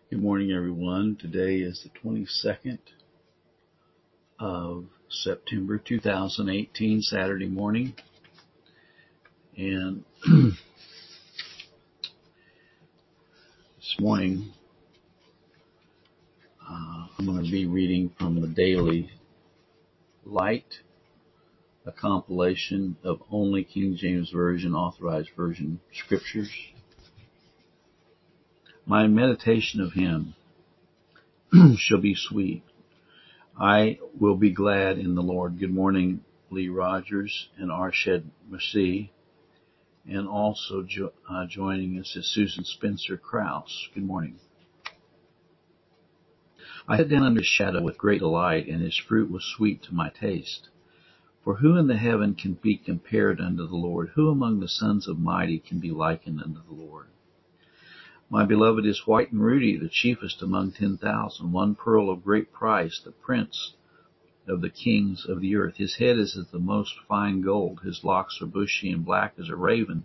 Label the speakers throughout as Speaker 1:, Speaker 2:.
Speaker 1: Good morning, everyone. Today is the 22nd of September 2018, Saturday morning. And this morning, I'm going to be reading from the Daily Light, a compilation of only King James Version, Authorized Version scriptures. My meditation of him shall be sweet. I will be glad in the Lord. Good morning, Lee Rogers and Arshad Masih. And also joining us is Susan Spencer Krause. Good morning. I sat down under his shadow with great delight, and his fruit was sweet to my taste. For who in the heaven can be compared unto the Lord? Who among the sons of mighty can be likened unto the Lord? My beloved is white and ruddy, the chiefest among 10,000, one pearl of great price, the prince of the kings of the earth. His head is as the most fine gold, his locks are bushy and black as a raven.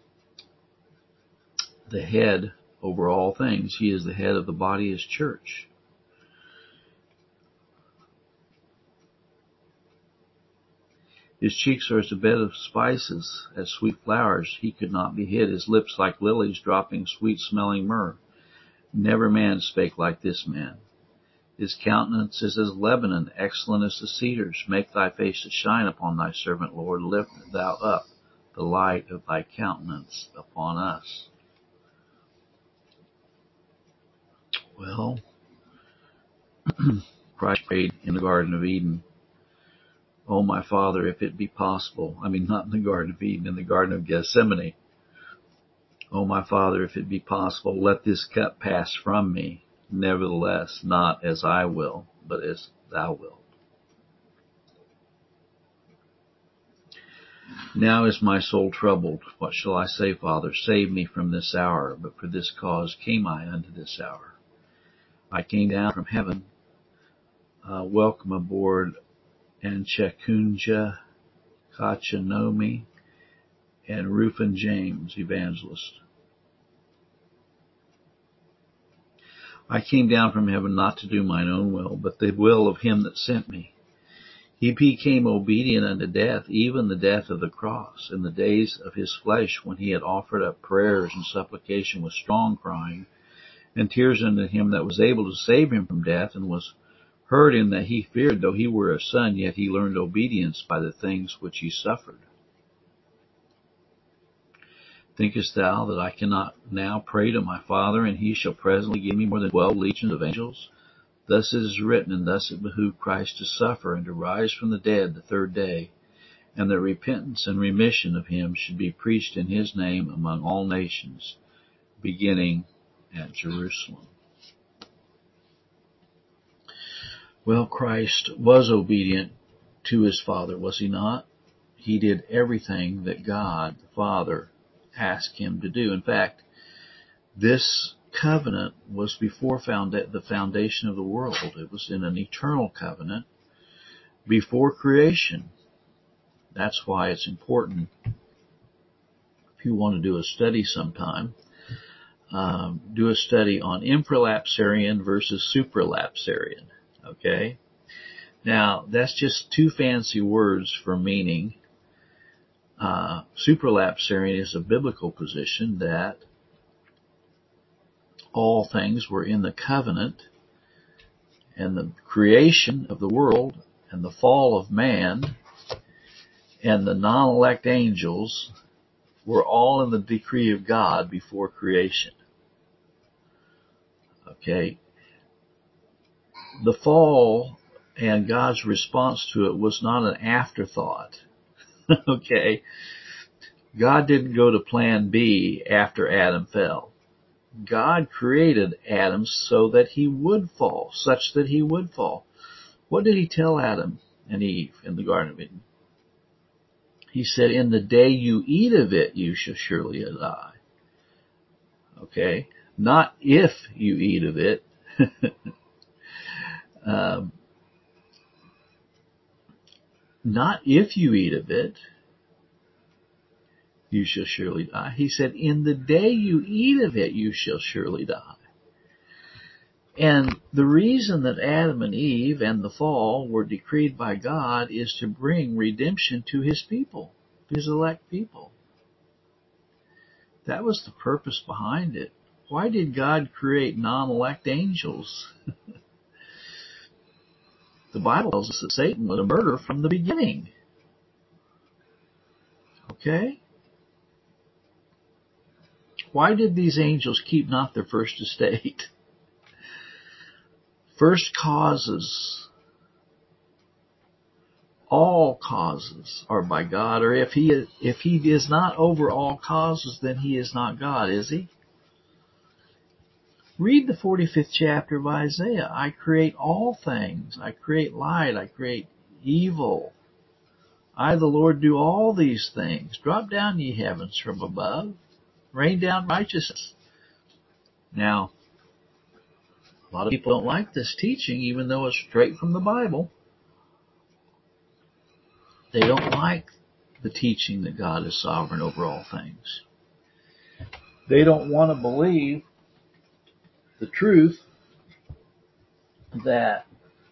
Speaker 1: The head over all things. He is the head of the body, his church. His cheeks are as a bed of spices, as sweet flowers. He could not be hid. His lips like lilies, dropping sweet-smelling myrrh. Never man spake like this man. His countenance is as Lebanon, excellent as the cedars. Make thy face to shine upon thy servant, Lord. Lift thou up the light of thy countenance upon us. Well, Christ prayed in the Garden of Eden, "Oh, my Father, if it be possible," not in the Garden of Eden, in the Garden of Gethsemane. "Oh, my Father, if it be possible, let this cup pass from me. Nevertheless, not as I will, but as thou wilt." Now is my soul troubled. What shall I say, Father? Save me from this hour. But for this cause came I unto this hour. I came down from heaven. Welcome aboard Anchekunja Kachanomi and Rufin James, evangelist. I came down from heaven not to do mine own will, but the will of him that sent me. He became obedient unto death, even the death of the cross. In the days of his flesh, when he had offered up prayers and supplication with strong crying and tears unto him that was able to save him from death, and was heard in that he feared, though he were a son, yet he learned obedience by the things which he suffered. Thinkest thou that I cannot now pray to my Father, and he shall presently give me more than 12 legions of angels? Thus it is written, and thus it behooved Christ to suffer and to rise from the dead the third day, and that repentance and remission of him should be preached in his name among all nations, beginning at Jerusalem. Well, Christ was obedient to his Father, was he not? He did everything that God, the Father, asked him to do. In fact, this covenant was before the foundation of the world. It was in an eternal covenant before creation. That's why it's important, if you want to do a study sometime, do a study on infralapsarian versus supralapsarian. Okay? Now, that's just two fancy words for meaning. Supralapsarian is a biblical position that all things were in the covenant, and the creation of the world and the fall of man and the non-elect angels were all in the decree of God before creation. Okay. The fall and God's response to it was not an afterthought. Okay. God didn't go to plan B after Adam fell. God created Adam so that he would fall, such that he would fall. What did he tell Adam and Eve in the Garden of Eden? He said, "In the day you eat of it, you shall surely die." Okay? Not if you eat of it. Not if you eat of it, you shall surely die. He said, "In the day you eat of it, you shall surely die." And the reason that Adam and Eve and the fall were decreed by God is to bring redemption to his people, his elect people. That was the purpose behind it. Why did God create non-elect angels? The Bible tells us that Satan was a murderer from the beginning. Okay? Why did these angels keep not their first estate? First causes, all causes are by God, or if he is not over all causes, then he is not God, is he? Read the 45th chapter of Isaiah. I create all things. I create light. I create evil. I, the Lord, do all these things. Drop down, ye heavens, from above. Rain down righteousness. Now, a lot of people don't like this teaching, even though it's straight from the Bible. They don't like the teaching that God is sovereign over all things. They don't want to believe the truth that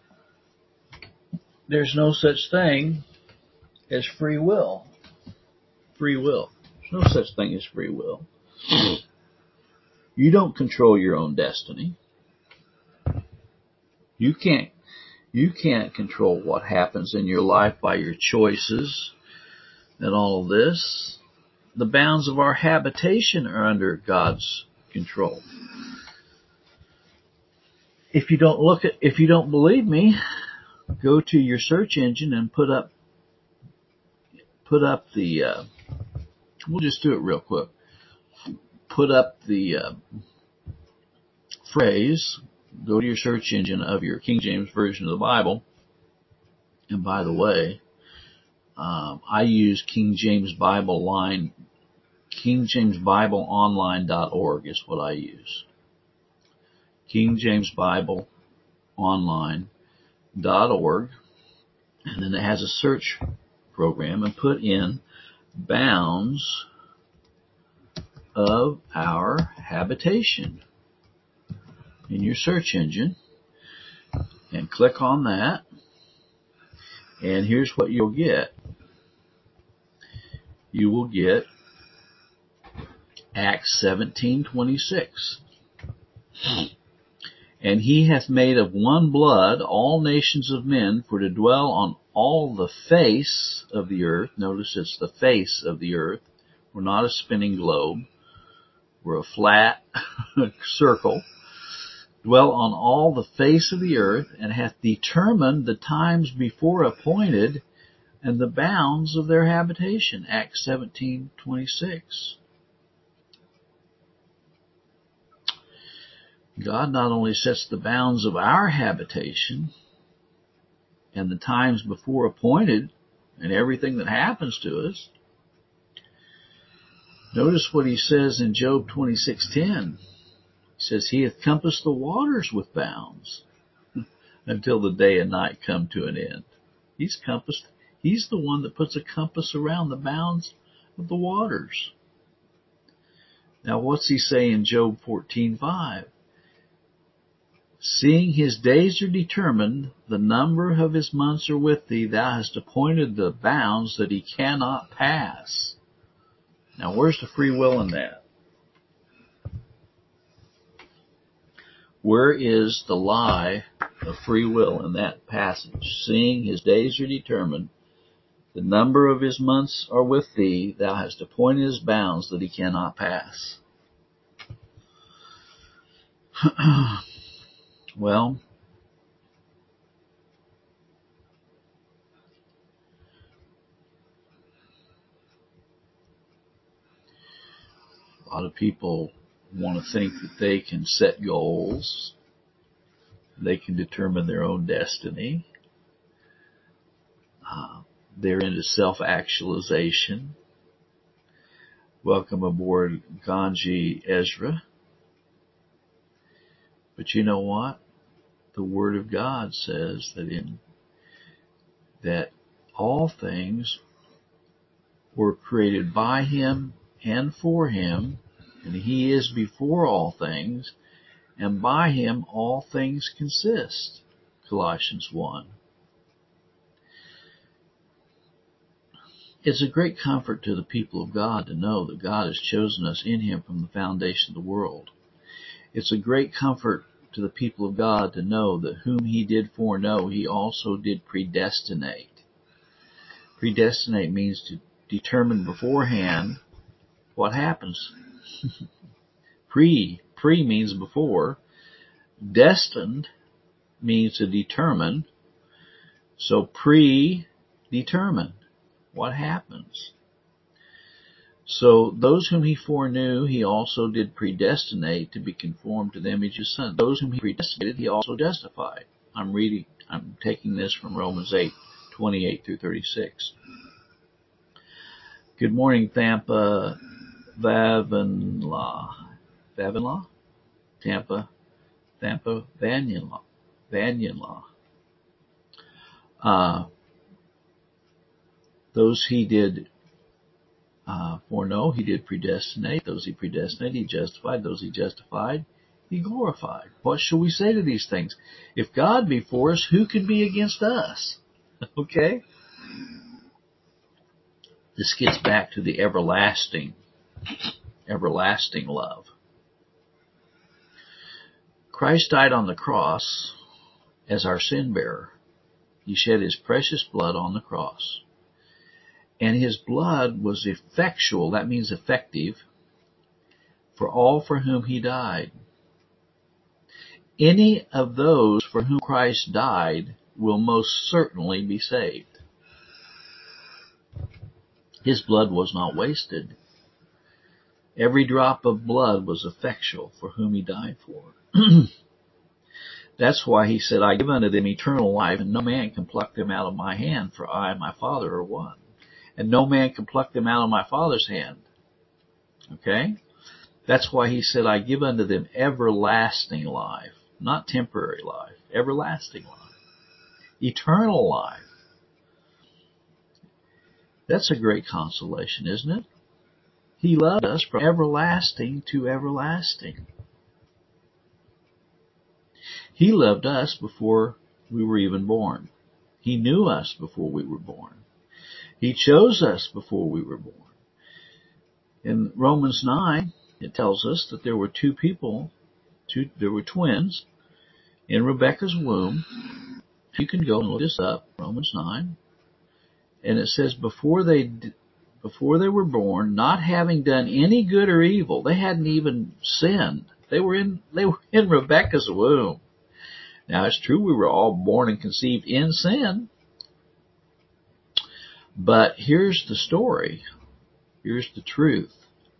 Speaker 1: there's no such thing as free will. Free will. There's no such thing as free will. You don't control your own destiny. You can't control what happens in your life by your choices and all of this. The bounds of our habitation are under God's control. If you don't believe me, go to your search engine and put up the we'll just do it real quick. Put up the phrase, go to your search engine of your King James Version of the Bible. And by the way, I use King James Bible Line, KingJamesBibleOnline.org is what I use. KingJamesBibleOnline.org. And then it has a search program, and put in bounds of our habitation in your search engine, and click on that, and here's what you'll get. You will get Acts 17:26. And he hath made of one blood all nations of men for to dwell on all the face of the earth. Notice it's the face of the earth. We're not a spinning globe. We're a flat circle. Dwell on all the face of the earth, and hath determined the times before appointed and the bounds of their habitation. Acts 17:26. God not only sets the bounds of our habitation and the times before appointed and everything that happens to us. Notice what he says in Job 26:10. He says, he hath compassed the waters with bounds until the day and night come to an end. He's the one that puts a compass around the bounds of the waters. Now what's he say in Job 14:5? Seeing his days are determined, the number of his months are with thee, thou hast appointed the bounds that he cannot pass. Now where's the free will in that? Where is the lie of free will in that passage? Seeing his days are determined, the number of his months are with thee, thou hast appointed his bounds that he cannot pass. Well, a lot of people want to think that they can set goals. They can determine their own destiny. They're into self-actualization. Welcome aboard, Ganji Ezra. But you know what? The Word of God says that all things were created by Him and for Him, and He is before all things, and by him all things consist. Colossians 1. It's a great comfort to the people of God to know that God has chosen us in him from the foundation of the world. It's a great comfort to the people of God to know that whom he did foreknow, he also did predestinate. Predestinate means to determine beforehand what happens. Pre means before. Destined means to determine. So predetermine what happens. So those whom he foreknew, he also did predestinate to be conformed to the image of his Son. Those whom he predestinated, he also justified. I'm taking this from Romans 8:28 through 36. Good morning, Tampa Vavanlaw. Tampa Vanyanlaw. Those he did foreknow, he did predestinate. Those he predestinated, he justified. Those he justified, he glorified. What shall we say to these things? If God be for us, who can be against us? Okay? This gets back to the everlasting love. Christ died on the cross as our sin bearer. He shed his precious blood on the cross. And his blood was effectual, that means effective, for all for whom he died. Any of those for whom Christ died will most certainly be saved. His blood was not wasted. Every drop of blood was effectual for whom he died for. That's why he said, I give unto them eternal life, and no man can pluck them out of my hand, for I and my Father are one. And no man can pluck them out of my Father's hand. Okay? That's why he said, I give unto them everlasting life. Not temporary life. Everlasting life. Eternal life. That's a great consolation, isn't it? He loved us from everlasting to everlasting. He loved us before we were even born. He knew us before we were born. He chose us before we were born. In Romans 9, it tells us that there were there were twins in Rebekah's womb. You can go and look this up, Romans 9. And it says before they were born, not having done any good or evil, they hadn't even sinned. They were in Rebekah's womb. Now it's true we were all born and conceived in sin. But here's the story. Here's the truth.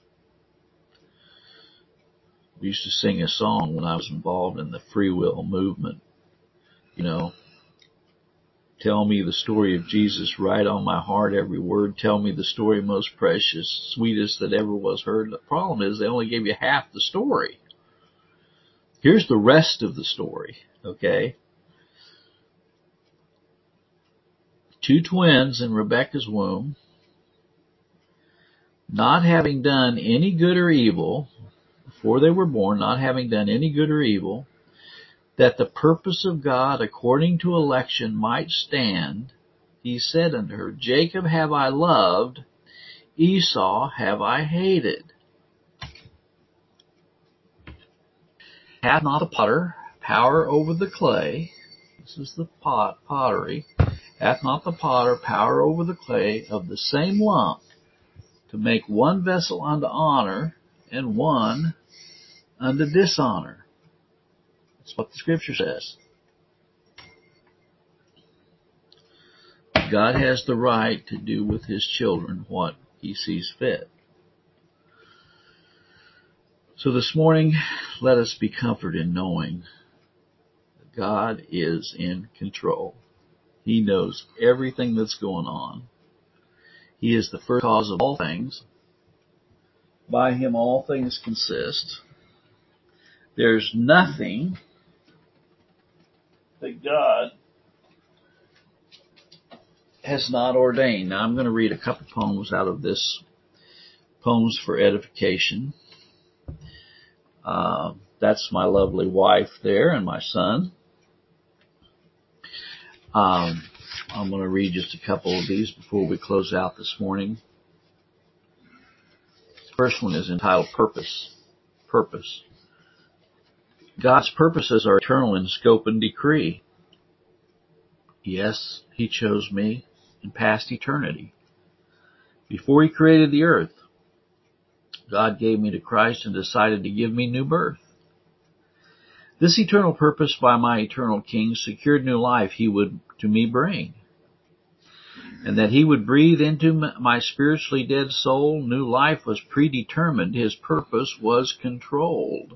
Speaker 1: We used to sing a song when I was involved in the free will movement. You know, tell me the story of Jesus, write on my heart every word. Tell me the story most precious, sweetest that ever was heard. The problem is they only gave you half the story. Here's the rest of the story, okay? Two twins in Rebekah's womb, not having done any good or evil, before they were born, not having done any good or evil, that the purpose of God according to election might stand, he said unto her, Jacob have I loved, Esau have I hated. Hath not the potter power over the clay? This is the pottery. Hath not the potter power over the clay of the same lump to make one vessel unto honor and one unto dishonor? That's what the scripture says. God has the right to do with his children what he sees fit. So this morning, let us be comforted in knowing that God is in control. He knows everything that's going on. He is the first cause of all things. By him all things consist. There's nothing that God has not ordained. Now I'm going to read a couple poems out of this, Poems for Edification. That's my lovely wife there and my son. I'm going to read just a couple of these before we close out this morning. The first one is entitled Purpose. Purpose. God's purposes are eternal in scope and decree. Yes, He chose me in past eternity. Before He created the earth, God gave me to Christ and decided to give me new birth. This eternal purpose by my eternal King secured new life He would to me bring. And that He would breathe into my spiritually dead soul, new life was predetermined. His purpose was controlled.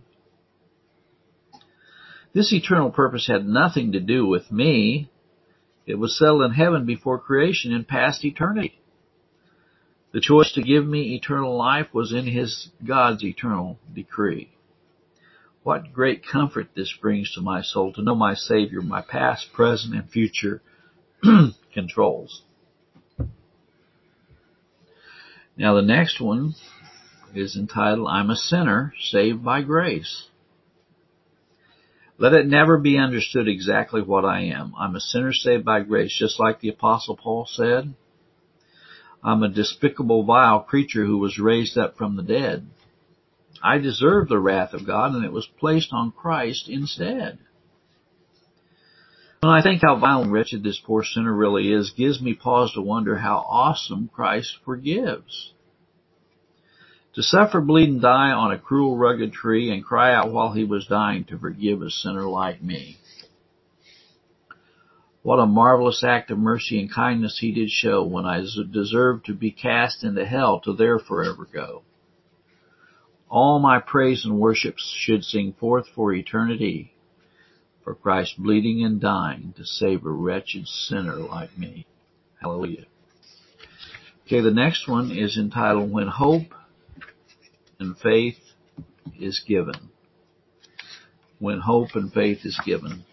Speaker 1: This eternal purpose had nothing to do with me. It was settled in heaven before creation in past eternity. The choice to give me eternal life was in God's eternal decree. What great comfort this brings to my soul to know my Savior, my past, present, and future controls. Now the next one is entitled, I'm a sinner saved by grace. Let it never be understood exactly what I am. I'm a sinner saved by grace, just like the Apostle Paul said. I'm a despicable, vile creature who was raised up from the dead. I deserve the wrath of God, and it was placed on Christ instead. When I think how vile and wretched this poor sinner really is, gives me pause to wonder how awesome Christ forgives. To suffer, bleed, and die on a cruel, rugged tree and cry out while He was dying to forgive a sinner like me. What a marvelous act of mercy and kindness He did show when I deserved to be cast into hell to there forever go. All my praise and worship should sing forth for eternity, for Christ bleeding and dying to save a wretched sinner like me. Hallelujah. Okay, the next one is entitled, When Hope and Faith is Given. When Hope and Faith is Given.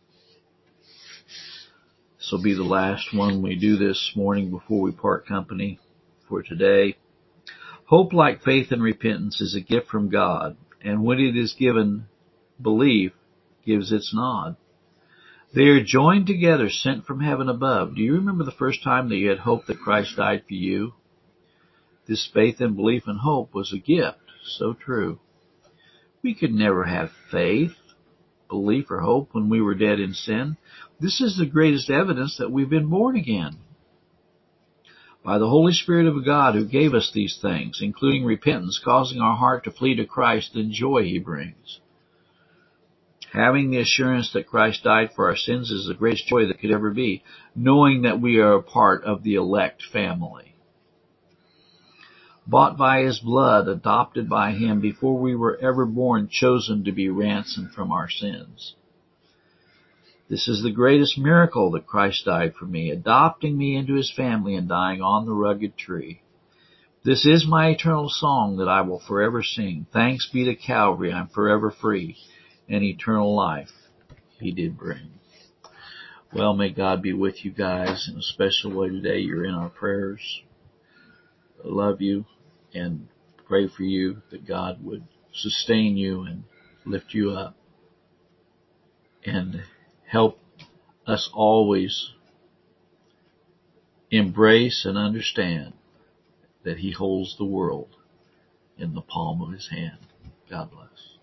Speaker 1: This will be the last one we do this morning before we part company for today. Hope, like faith and repentance, is a gift from God, and when it is given, belief gives its nod. They are joined together, sent from heaven above. Do you remember the first time that you had hope that Christ died for you? This faith and belief and hope was a gift. So true. We could never have faith, belief, or hope when we were dead in sin. This is the greatest evidence that we've been born again. By the Holy Spirit of God who gave us these things, including repentance, causing our heart to flee to Christ and joy He brings. Having the assurance that Christ died for our sins is the greatest joy that could ever be, knowing that we are a part of the elect family. Bought by His blood, adopted by Him before we were ever born, chosen to be ransomed from our sins. This is the greatest miracle that Christ died for me, adopting me into His family and dying on the rugged tree. This is my eternal song that I will forever sing. Thanks be to Calvary, I'm forever free, and eternal life He did bring. Well, may God be with you guys in a special way today. You're in our prayers. I love you and pray for you that God would sustain you and lift you up and help us always embrace and understand that He holds the world in the palm of His hand. God bless.